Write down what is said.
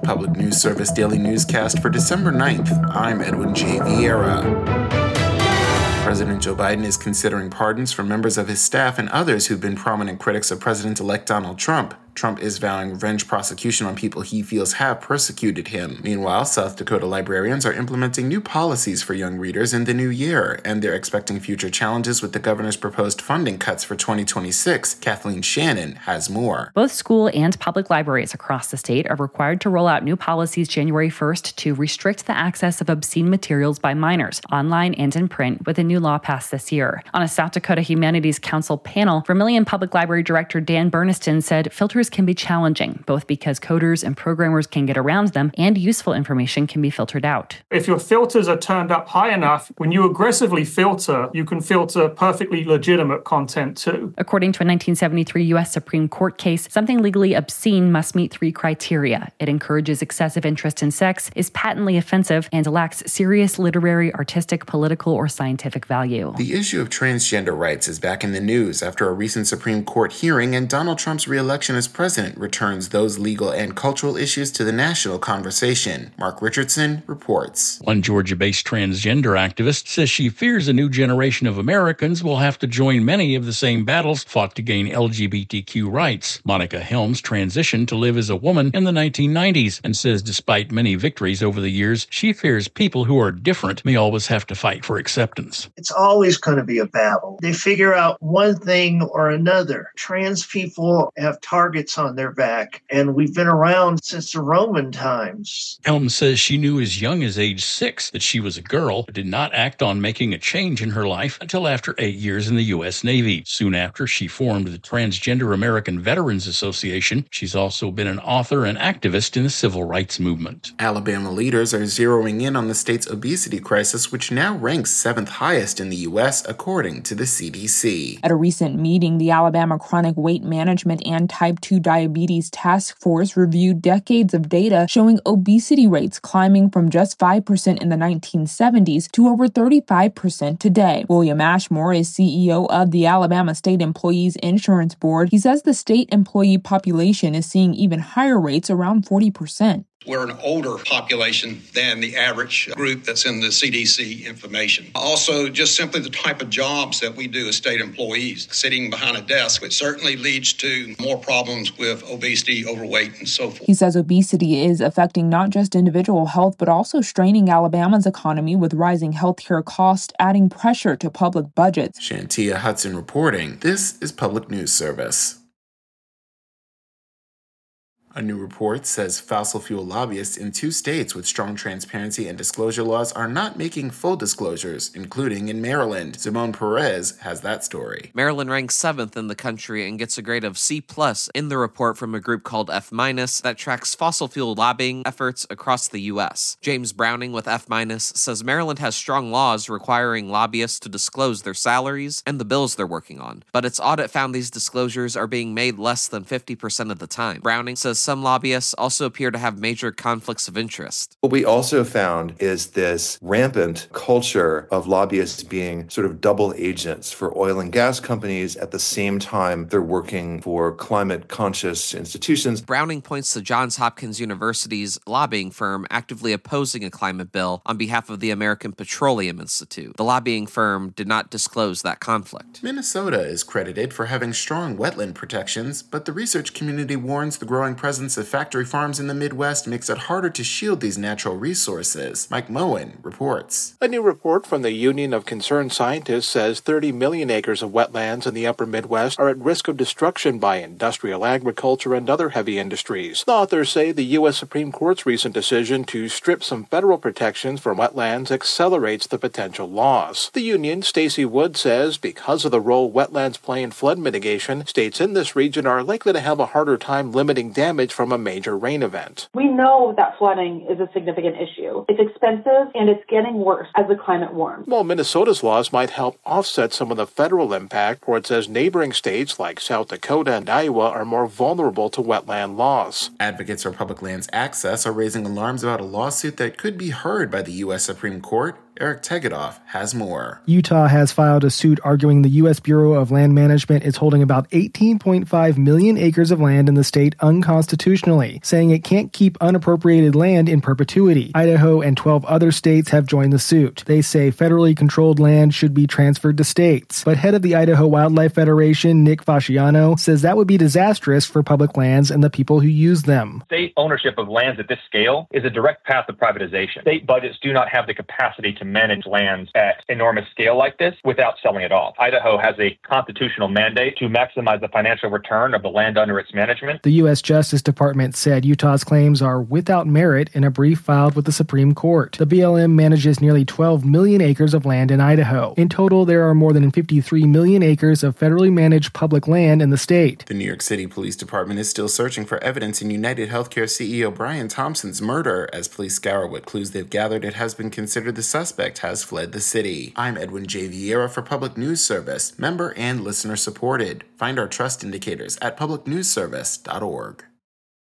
Public News Service Daily Newscast for December 9th. I'm Edwin J. Vieira. President Joe Biden is considering pardons for members of his staff and others who've been prominent critics of President-elect Donald Trump. Trump is vowing revenge prosecution on people he feels have persecuted him. Meanwhile, South Dakota librarians are implementing new policies for young readers in the new year, and they're expecting future challenges with the governor's proposed funding cuts for 2026. Kathleen Shannon has more. Both school and public libraries across the state are required to roll out new policies January 1st to restrict the access of obscene materials by minors, online and in print, with a new law passed this year. On a South Dakota Humanities Council panel, Vermilion Public Library Director Dan Berniston said filters can be challenging, both because coders and programmers can get around them and useful information can be filtered out. If your filters are turned up high enough, when you aggressively filter, you can filter perfectly legitimate content too. According to a 1973 U.S. Supreme Court case, something legally obscene must meet 3 criteria. It encourages excessive interest in sex, is patently offensive, and lacks serious literary, artistic, political, or scientific value. The issue of transgender rights is back in the news after a recent Supreme Court hearing, and Donald Trump's re-election as president returns those legal and cultural issues to the national conversation. Mark Richardson reports. One Georgia-based transgender activist says she fears a new generation of Americans will have to join many of the same battles fought to gain LGBTQ rights. Monica Helms transitioned to live as a woman in the 1990s and says despite many victories over the years, she fears people who are different may always have to fight for acceptance. It's always going to be a battle. They figure out one thing or another. Trans people have targets on their back, and we've been around since the Roman times. Helms says she knew as young as age 6 that she was a girl, but did not act on making a change in her life until after 8 years in the U.S. Navy. Soon after, she formed the Transgender American Veterans Association. She's also been an author and activist in the civil rights movement. Alabama leaders are zeroing in on the state's obesity crisis, which now ranks 7th highest in the U.S., according to the CDC. At a recent meeting, the Alabama Chronic Weight Management and Type 2 Diabetes Task Force reviewed decades of data showing obesity rates climbing from just 5% in the 1970s to over 35% today. William Ashmore is CEO of the Alabama State Employees Insurance Board. He says the state employee population is seeing even higher rates, around 40%. We're an older population than the average group that's in the CDC information. Also, just simply the type of jobs that we do as state employees, sitting behind a desk, which certainly leads to more problems with obesity, overweight, and so forth. He says obesity is affecting not just individual health, but also straining Alabama's economy with rising healthcare costs, adding pressure to public budgets. Shantia Hudson reporting. This is Public News Service. A new report says fossil fuel lobbyists in 2 states with strong transparency and disclosure laws are not making full disclosures, including in Maryland. Simone Perez has that story. Maryland ranks 7th in the country and gets a grade of C+ in the report from a group called F- that tracks fossil fuel lobbying efforts across the U.S. James Browning with F- says Maryland has strong laws requiring lobbyists to disclose their salaries and the bills they're working on, but its audit found these disclosures are being made less than 50% of the time. Browning says some lobbyists also appear to have major conflicts of interest. What we also found is this rampant culture of lobbyists being sort of double agents for oil and gas companies at the same time they're working for climate-conscious institutions. Browning points to Johns Hopkins University's lobbying firm actively opposing a climate bill on behalf of the American Petroleum Institute. The lobbying firm did not disclose that conflict. Minnesota is credited for having strong wetland protections, but the research community warns the growing presence of factory farms in the Midwest makes it harder to shield these natural resources. Mike Moen reports. A new report from the Union of Concerned Scientists says 30 million acres of wetlands in the upper Midwest are at risk of destruction by industrial agriculture and other heavy industries. The authors say the U.S. Supreme Court's recent decision to strip some federal protections from wetlands accelerates the potential loss. The union, Stacey Wood, says because of the role wetlands play in flood mitigation, states in this region are likely to have a harder time limiting damage from a major rain event. We know that flooding is a significant issue. It's expensive and it's getting worse as the climate warms. While Minnesota's laws might help offset some of the federal impact, or it says neighboring states like South Dakota and Iowa are more vulnerable to wetland laws. Advocates for public lands access are raising alarms about a lawsuit that could be heard by the U.S. Supreme Court Eric Tegedoff has more. Utah has filed a suit arguing the U.S. Bureau of Land Management is holding about 18.5 million acres of land in the state unconstitutionally, saying it can't keep unappropriated land in perpetuity. Idaho and 12 other states have joined the suit. They say federally controlled land should be transferred to states. But head of the Idaho Wildlife Federation, Nick Fasciano, says that would be disastrous for public lands and the people who use them. State ownership of lands at this scale is a direct path of privatization. State budgets do not have the capacity to manage lands at enormous scale like this without selling it off. Idaho has a constitutional mandate to maximize the financial return of the land under its management. The U.S. Justice Department said Utah's claims are without merit in a brief filed with the Supreme Court. The BLM manages nearly 12 million acres of land in Idaho. In total, there are more than 53 million acres of federally managed public land in the state. The New York City Police Department is still searching for evidence in United Healthcare CEO Brian Thompson's murder. As police scour what clues they've gathered, it has been considered the suspect has fled the city. I'm Edwin J. Vieira for Public News Service, member and listener supported. Find our trust indicators at publicnewsservice.org.